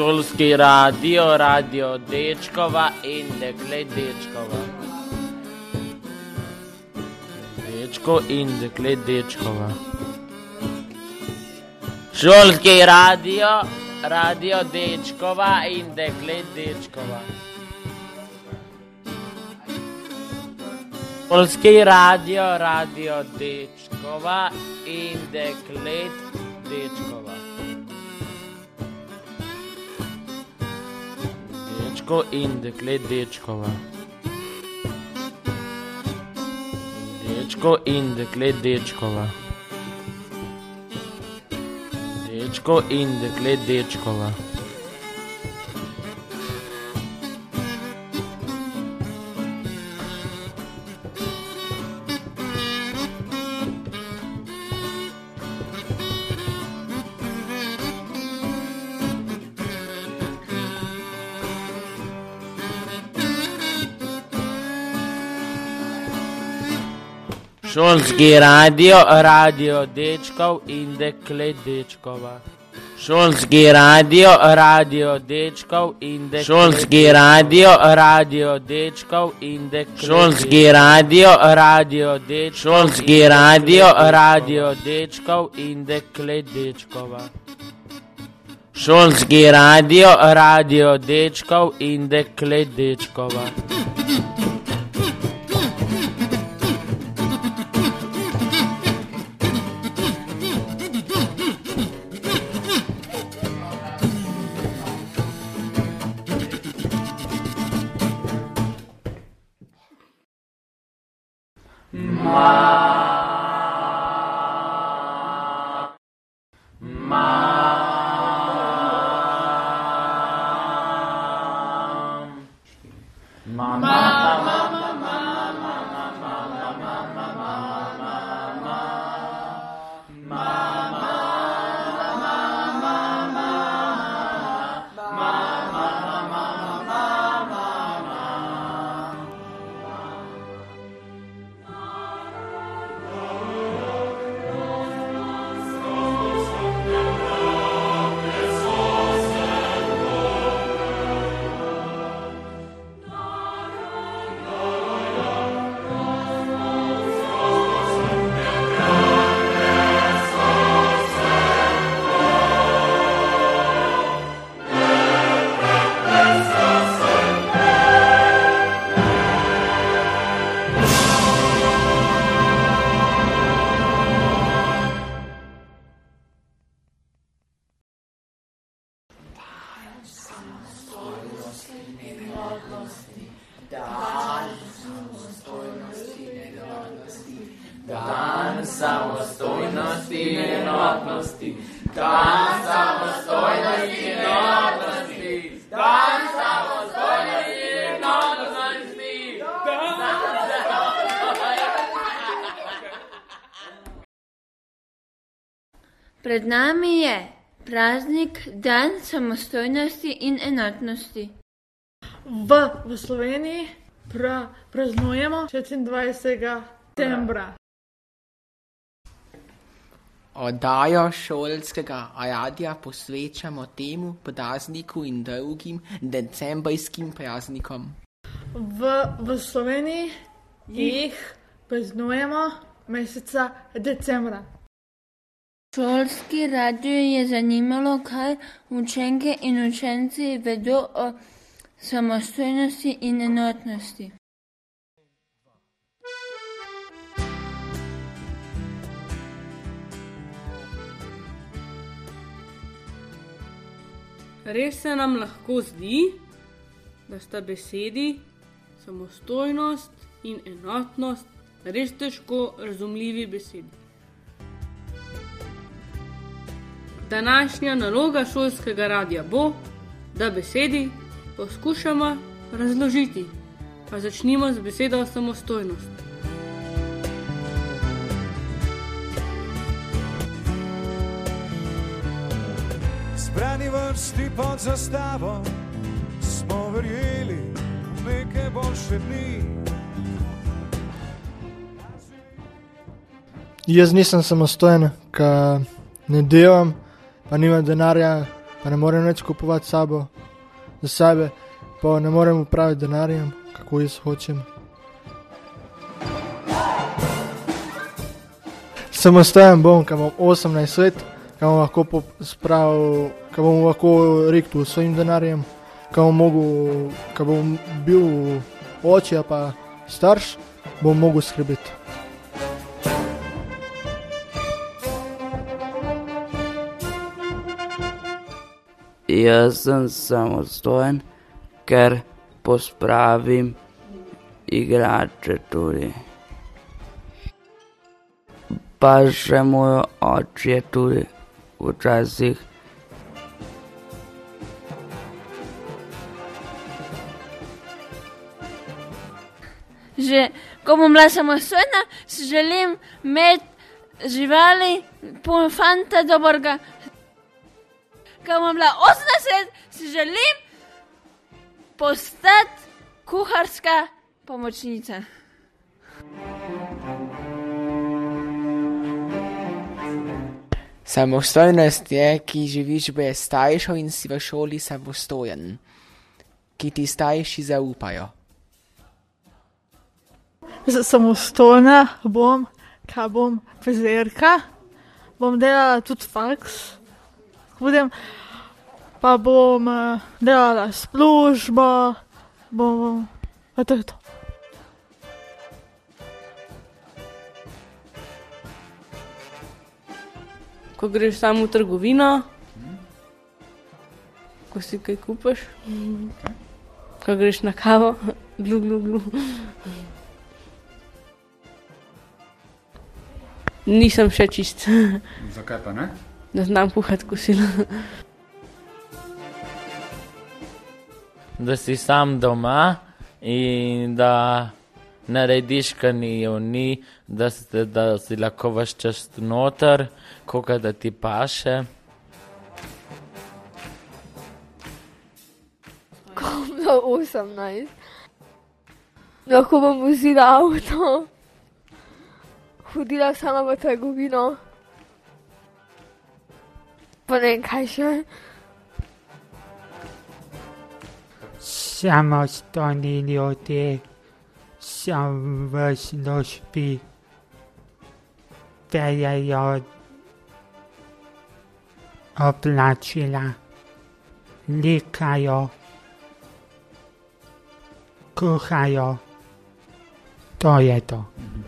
Šolski radio, radio dečkova in dekle dečkova. Dečko in dekle dečkova. Šolski radio, radio dečkova in dekle dečkova. Šolski radio, radio dečkova in deklet dečkova. Dečko in deklet dečkova. Dečko in deklet dečkova. Dečko in deklet dečkova. Šolski radio, radio dečkov in deklet dečkova. Šolski radio, radio dečkov in deklet. Šolski radio, radio dečkov in deklet. Šolski radio, radio dečkov. Šolski radio, radio dečkov in deklet dečkova. Šolski radio, radio dečkov in deklet dečkova. Dan samostojnosti in enotnosti. Dan samostojnosti in enotnosti. Dan samostojnosti in enotnosti. Pred nami je praznik Dan samostojnosti in enotnosti. V Sloveniji praznujemo 26. septembra. Oddajo šolskega radia posvečamo temu prazniku in drugim decembrskim praznikom. V Sloveniji jih praznujemo meseca decembra. Šolski radio je zanimalo, kaj učenke in učenci vedo o samostojnosti in enotnosti. Res se nam lahko zdi, da sta besedi samostojnost in enotnost res težko razumljivi besedi. Današnja naloga šolskega radia bo, da besedi poskušamo razložiti, pa začnimo z besedo samostojnost. Zbrani vrsti pod zastavo smo verjeli v neke boljše dni. Jaz nisem samostojen, ker ne delam, pa nimam denarja pa ne morem več kupovati sabo za sebe, pa ne morem upraviti denarjem, kako jaz hočem. Samostojen bom, ko imam 18 let, ko bom lahko rekel svojim denarjem, ko bom bil oče pa starš, bom mogel skrbeti. Jaz sem samostojen, ker pospravim igrače tudi. Pa še moj oče tudi včasih. Že ko bom bila samostojna, si želim imeti živali, pol fanta dobrega. Ko bom bila 80, si želim postati kuharska pomočnica. Samostojnost je, ki živiš brez staršev in si v šoli samostojen, ki ti starši zaupajo. Samostojna bom, ko bom frizerka, bom delala tudi faks, pa bom delala službo, pa to je to. Ko greš samo v trgovino, ko si kaj kupaš, ko greš na kavo, glu. Nisem še čist. Zakaj pa ne? Da znam kuhati kosilo. Da si sam doma in da narediš, kar ni, da si lahko vaš čas noter, koga da ti paše. Ko bom bila 18, lahko bom vozila avto, hodila sama v trgovino, pa ne vem kaj še. Samostojni ljudje so v službi, pejejo oblačila, likajo, kuhajo, to je to.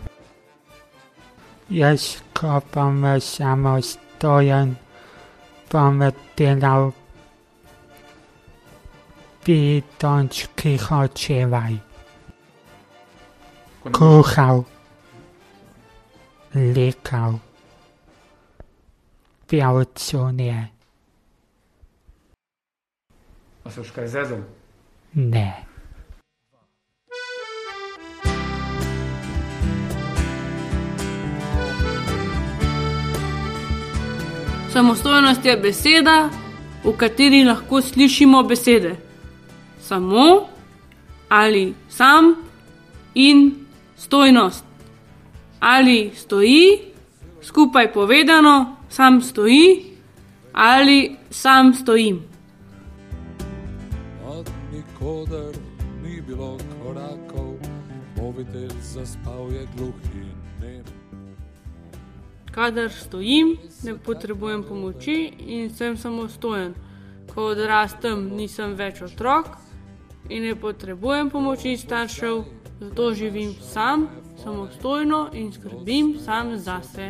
Jaz, ko bom samostojen, bom delal pitončki hočevaj, kuhal, likal, pel cunje. A se už kaj zezal? Ne. Samostojnost je beseda, v kateri lahko slišimo besede. Samo ali sam in stojnost. Ali stoji, skupaj povedano, sam stoji, ali sam stojim. Od nikoder ni bilo korakov, mobitel zaspal je gluh in nem. Kadar stojim, ne potrebujem pomoči in sem samostojen. Ko odrastem, nisem več otrok in ne potrebujem pomoči staršev, zato živim sam, samostojno in skrbim sam zase.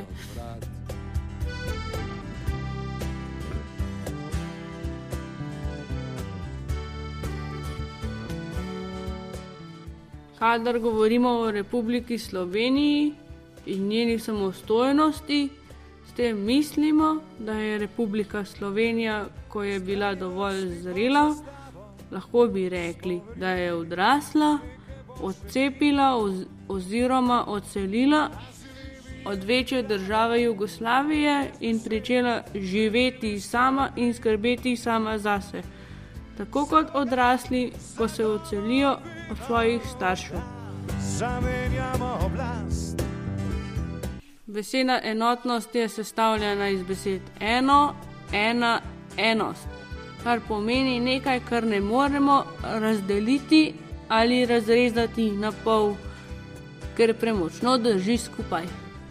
Kadar govorimo o Republiki Sloveniji in njeni samostojnosti, s tem mislimo, da je Republika Slovenija, ko je bila dovolj zrela, lahko bi rekli, da je odrasla, odcepila oziroma odselila od večje države Jugoslavije in pričela živeti sama in skrbeti sama zase, tako kot odrasli, ko se odselijo od svojih staršev. Zamenjamo oblast. Beseda enotnost je sestavljena iz besed eno, ena, enost. kar pomeni nekaj, kar ne moremo razdeliti ali razrezati na pol, ker premočno drži skupaj.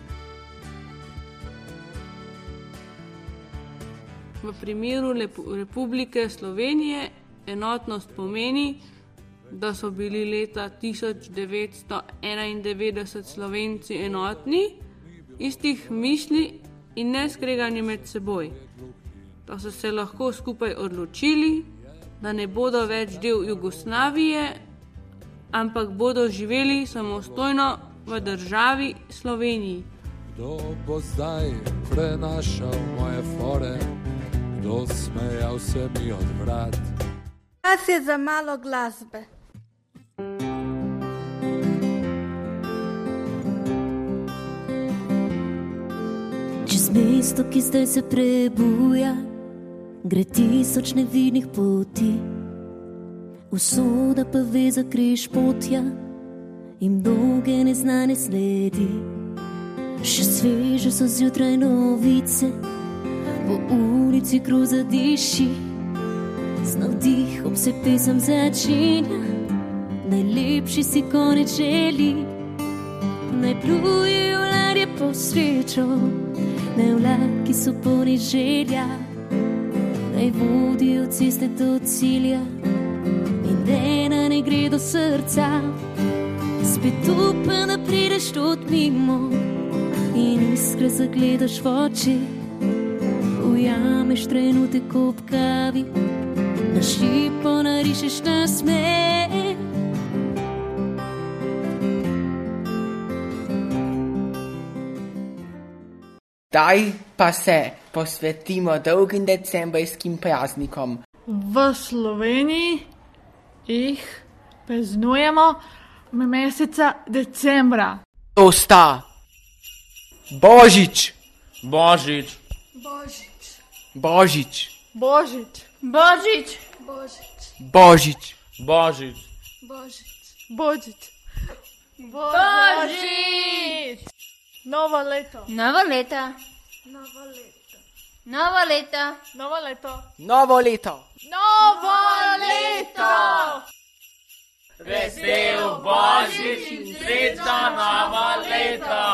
V primeru Republike Slovenije enotnost pomeni, da so bili leta 1991 Slovenci enotni, istih misli in ne skregani med seboj. Da so se lahko skupaj odločili, da ne bodo več del Jugoslavije, ampak bodo živeli samostojno v državi Sloveniji. Kdo bo zdaj prenašal moje fore? Kdo smejal se mi od vrat? Čas je za malo glasbe. Čez mesto, ki zdaj se prebuja, gre tisoč nevidnih poti. Usoda pa ve za križ potja in dolge neznane sledi. Še sveže so zjutraj novice, po ulici kruh zadiši. Z navdihom se pesem začenja, najlepši si konec želi. Naj plujejo ladje po srečo, naj vlaki so polni želja, naj vodijo ceste do cilja in ena ne gre do srca. Spet upam, da prideš tot mimo in iskre zagledaš v oči. Ujameš trenutek ob kavi, na šipo narišeš nasmeh. Daj pa se posvetimo dolgim decembrskim praznikom. V Sloveniji jih praznujemo meseca decembra. To sta Božič, Božič, Božič, Božič, Božič, Božič, Božič, Božič, Božič, Božič, Božič, Novo leto, Novo leto, Novo leto, Novo leto, Novo leto, Novo leto. Novo leto. Vesel Božič in srečno novo leto.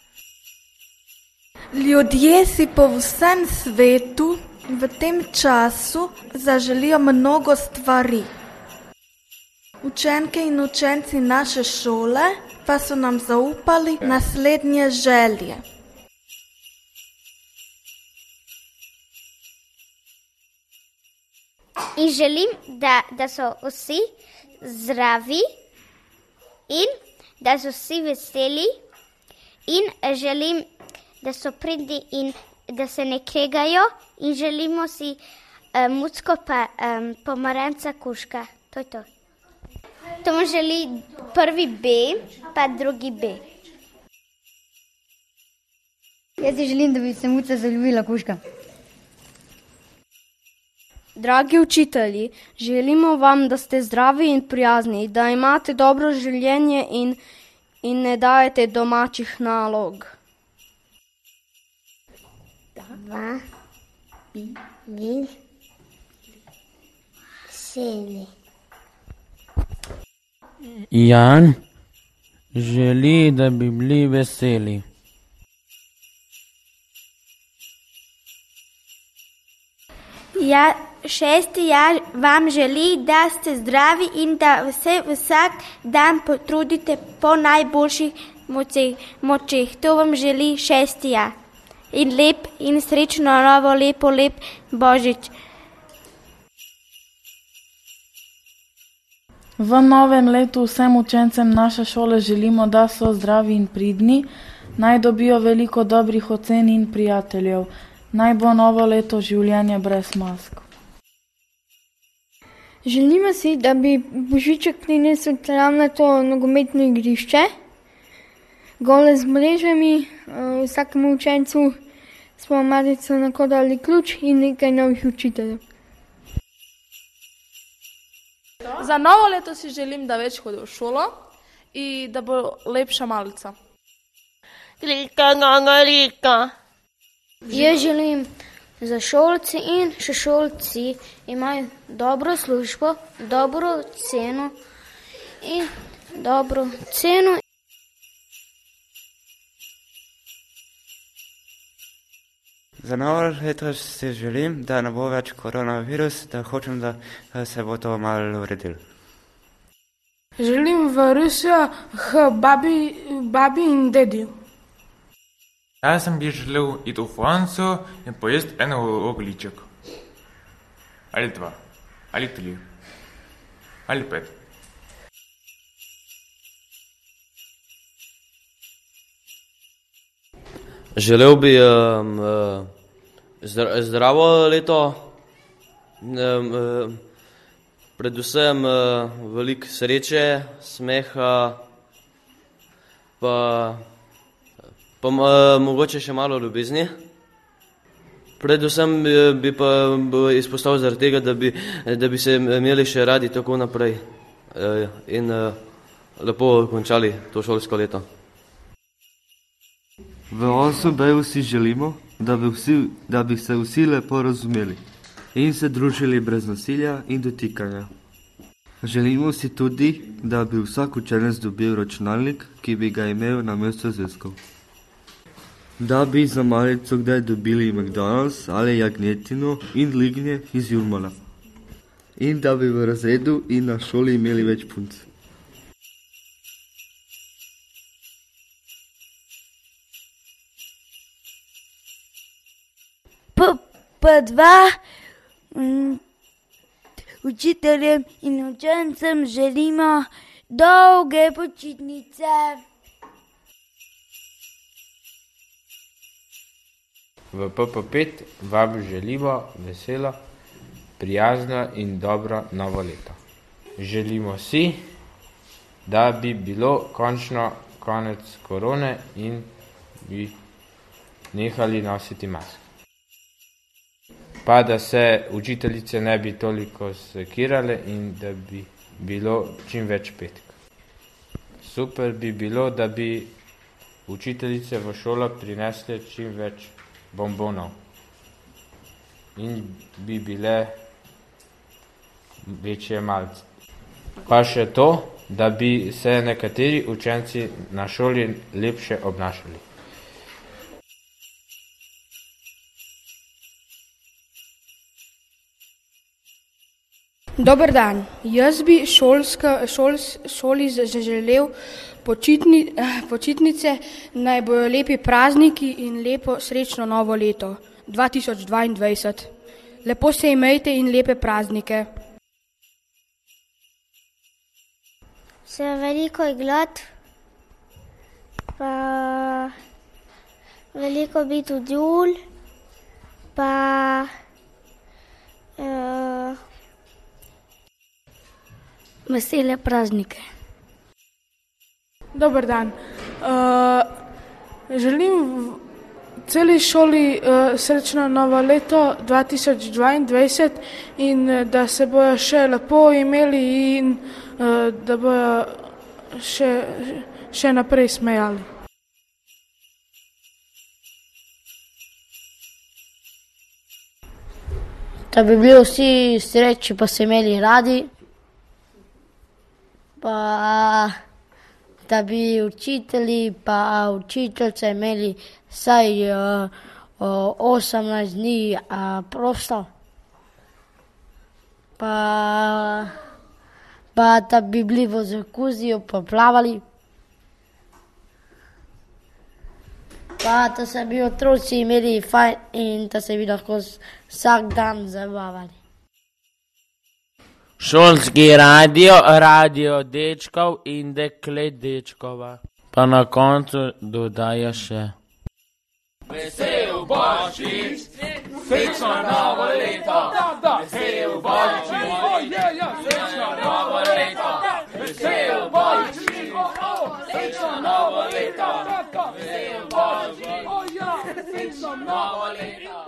Ljudje si po vsem svetu v tem času zaželijo mnogo stvari. Učenke in učenci naše šole pa so nam zaupali naslednje želje. In želim, da so vsi zdravi in da so vsi veseli in želim, da so pridni in da se ne kregajo in želimo si mucko pa pomaranca kuška. To je to. To mu želi prvi B, pa drugi B. Jaz si želim, da bi se muca zaljubila kuška. Dragi učitelji, želimo vam, da ste zdravi in prijazni, da imate dobro življenje in ne dajete domačih nalog. Jan želi, da bi bili veseli. Ja, 6. vam želi, da ste zdravi in da se vsak dan potrudite po najboljših močeh. To vam želi 6. In lep in srečno novo lep Božič. V novem letu vsem učencem naše šole želimo, da so zdravi in pridni, naj dobijo veliko dobrih ocen in prijateljev. Naj bo novo leto življenje brez mask. Želimo si, da bi Božiček prinesel travnato nogometno igrišče, gole z mrežami, vsakemu učencu smo marico nakodali ključ in nekaj novih učiteljev. Za novo leto si želim, da več hodi v šolo in da bo lepša malica. Jaz želim za šolci in še šolci imajo dobro službo, dobro ceno in dobro ceno. Za novo leto si želim, da ne bo več koronavirus, da hočem, da se bo to malo uredilo. Želim v Rusijo k babi in dedi. Jaz bi želel iti v Francijo in pojesti eno ogliček. Ali 2, ali 3, ali 5. Želel bi zdravo leto, predvsem veliko sreče, smeha, pa mogoče še malo ljubezni. Predvsem bi pa izpostavil zaradi tega, da bi se imeli še radi tako naprej in lepo končali to šolsko leto. V 8B si želimo, da bi se vsi lepo razumeli in se družili brez nasilja in dotikanja. Želimo si tudi, da bi vsak učenec dobil računalnik, ki bi ga imel namesto zvezkov. Da bi za malico kdaj dobili McDonald's ali jagnjetino in lignje iz Jurmala. In da bi v razredu in na šoli imeli več punc. P2 učiteljem in učencem želimo dolge počitnice. V PP5 vam želimo veselo, prijazno in dobro novo leto. Želimo si, da bi bilo končno konec korone in bi nehali nositi maske. Pa da se učiteljice ne bi toliko sekirale in da bi bilo čim več petka. Super bi bilo, da bi učiteljice v šolo prinesle čim več bombonov in bi bile večje malce. Pa še to, da bi se nekateri učenci na šoli lepše obnašali. Dober dan, jaz bi šoli zaželel počitnice, naj bojo lepi prazniki in lepo srečno novo leto 2022. Lepo se imejte in lepe praznike. Se veliko igrati, pa veliko biti v dul, pa vesele praznike. Dober dan. Želim celi šoli srečno novo leto 2022 in da se bojo še lepo imeli in da bojo še naprej smejali. Da bi bili vsi sreči pa se imeli radi. Pa da bi učitelji pa učiteljice imeli vsaj 18 dni prosto. Pa da bi bili v zakuzijo pa plavali. Pa da se bi otroci imeli fajn in da se bi lahko vsak dan zabavali. Šolski radio dečkov in deklet dečkova. Pa na koncu dodaja še. Vesel Božič, srečno novo leto, vesel Božič, srečno novo leto, vesel Božič, srečno novo leto, vesel Božič, srečno novo leto.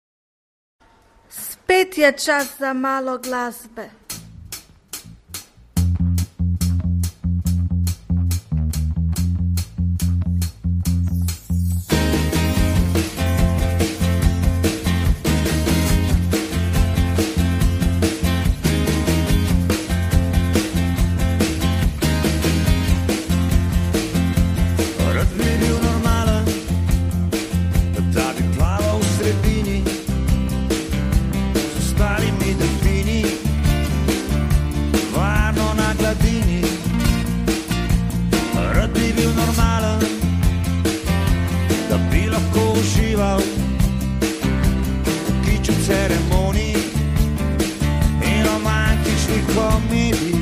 Spet je čas za malo glasbe. bi bil normalen, da bi lahko užival v kiču ceremonij in romantičnih komedij.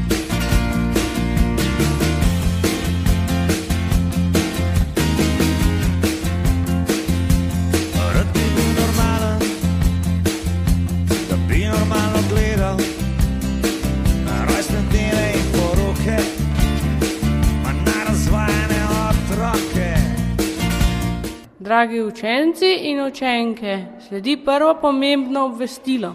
Rad bi bil normalen, da bi normalno gledal na rojstne dneve in poroke, ma na razvajane otroke. Dragi učenci in učenke, sledi prvo pomembno obvestilo.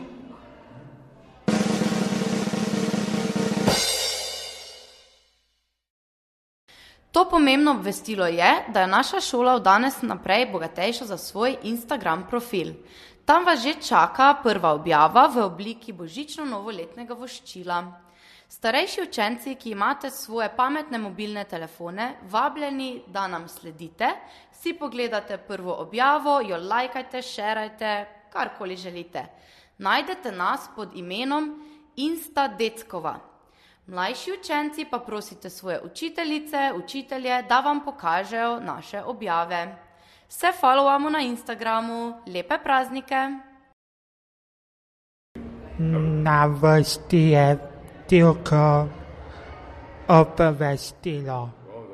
To pomembno obvestilo je, da je naša šola od danes naprej bogatejša za svoj Instagram profil. Tam vas že čaka prva objava v obliki božično-novoletnega voščila. Starejši učenci, ki imate svoje pametne mobilne telefone, vabljeni, da nam sledite, si pogledate prvo objavo, jo lajkajte, šerajte, karkoli želite. Najdete nas pod imenom Insta Deckova. Mlajši učenci pa prosite svoje učiteljice, učitelje, da vam pokažejo naše objave. Se followamo na Instagramu. Lepe praznike! Na vrsti je tylko obvestilo.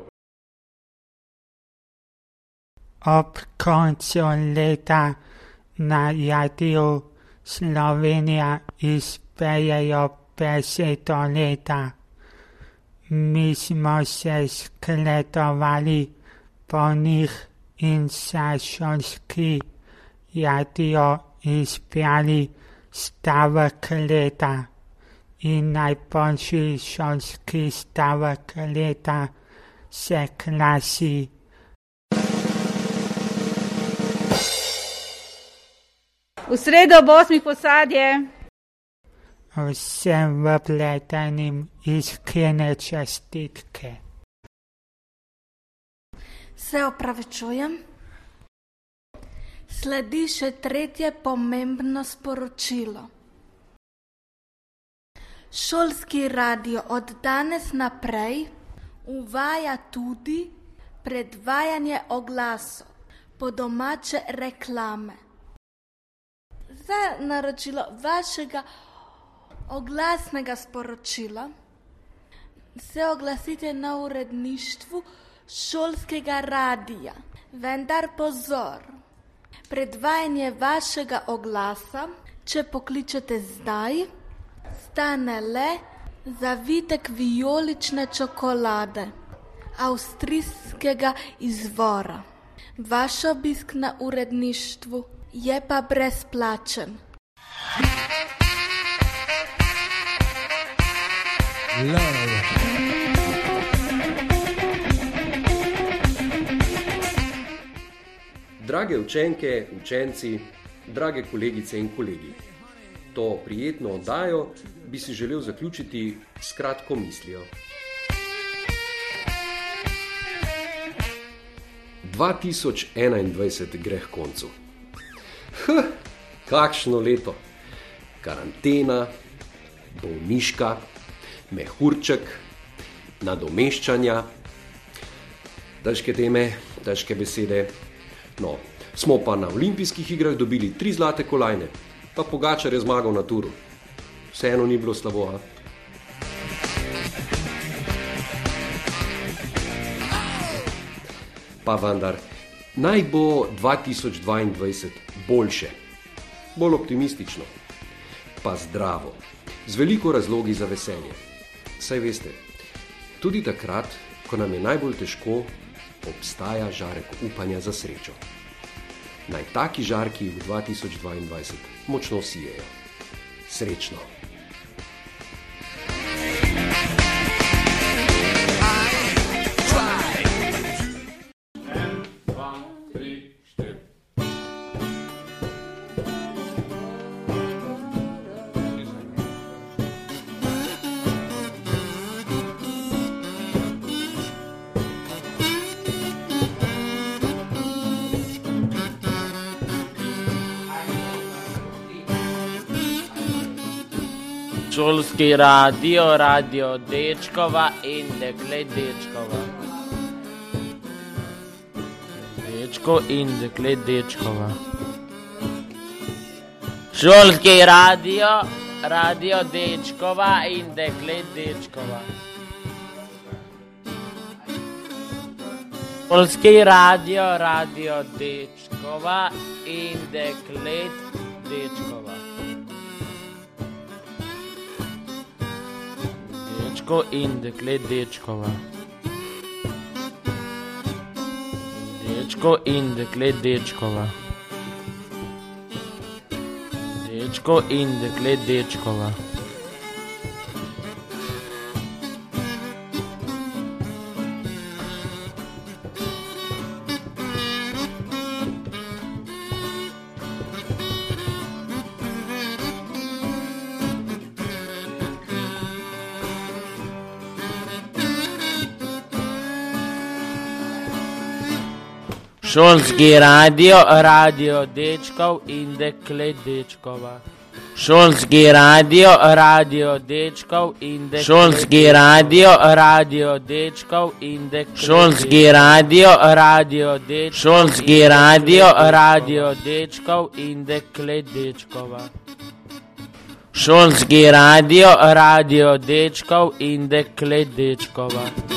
Ob koncu leta na Radiu Slovenija izpejejo 50 leta. Mi smo se skletovali po njih in sa šolski radio izpeli stavek leta. In najboljši šolski stavek leta se glasi: V sredo ob 8 posadje. Vsem vpletenim iskrene čestitke. Se opravičujem. Sledi še tretje pomembno sporočilo. Šolski radio od danes naprej uvaja tudi predvajanje oglasov, po domače reklame. Za naročilo vašega oglasnega sporočila se oglasite na uredništvu šolskega radija. Vendar pozor, predvajanje vašega oglasa, če pokličete zdaj, stane le zavitek vijolične čokolade avstrijskega izvora. Vaš obisk na uredništvu je pa brezplačen. Drage učenke, učenci, drage kolegice in kolegi, to prijetno oddajo bi si želel zaključiti s kratko mislijo. 2021 gre k koncu. Kakšno leto! Karantena, bolniška, mehurček, nadomeščanja, težke teme, težke besede. No, smo pa na olimpijskih igrah dobili 3 zlate kolajne, pa Pogačar je zmagal na Turu. Vseeno ni bilo slabo, a? Pa vendar, naj bo 2022 boljše, bolj optimistično, pa zdravo, z veliko razlogi za veselje. Saj veste, tudi takrat, ko nam je najbolj težko, obstaja žarek upanja za srečo. Naj taki žarki v 2022 močno sijejo. Srečno! Šolski radio, radio Dečkova in dekle Dečkova. Dečko in deklet dečkova. Šolski radio, radio dečkova in deklet dečkova. Šolski radio, radio dečkova in deklet dečkova. Dečko in deklet dečkova. Dečko in deklet dečkova. Dečko in deklet dečkova. Šolski radio, radio dečkov in deklet dečkova. Šolski radio, radio dečkov in deklet. Šolski radio, radio dečkov in deklet. Šolski radio, radio dečkov. Šolski radio, radio dečkov in deklet dečkova. Šolski radio, radio dečkov in deklet dečkova.